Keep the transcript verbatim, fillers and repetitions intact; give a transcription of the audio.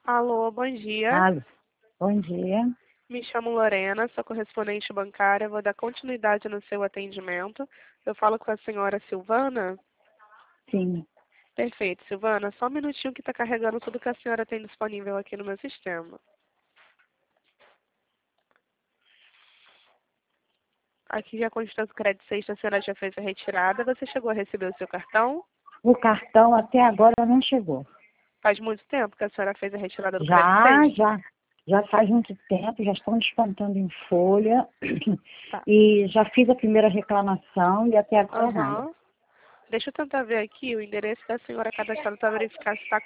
Alô, bom dia. Alô, bom dia. Me chamo Lorena, sou correspondente bancária. Vou dar continuidade no seu atendimento. Eu falo com a senhora Silvana? Sim. Perfeito, Silvana. Só um minutinho que está carregando tudo que a senhora tem disponível aqui no meu sistema. Aqui já consta o crédito sexta, a senhora já fez a retirada. Você chegou a receber o seu cartão? O cartão até agora não chegou. Faz muito tempo que a senhora fez a retirada do crédito Já, sexta? já. Já faz muito tempo, já estão descontando em folha. Tá. E já fiz a primeira reclamação e até agora nada. Aham. Deixa eu tentar ver aqui o endereço da senhora cadastrado para verificar se está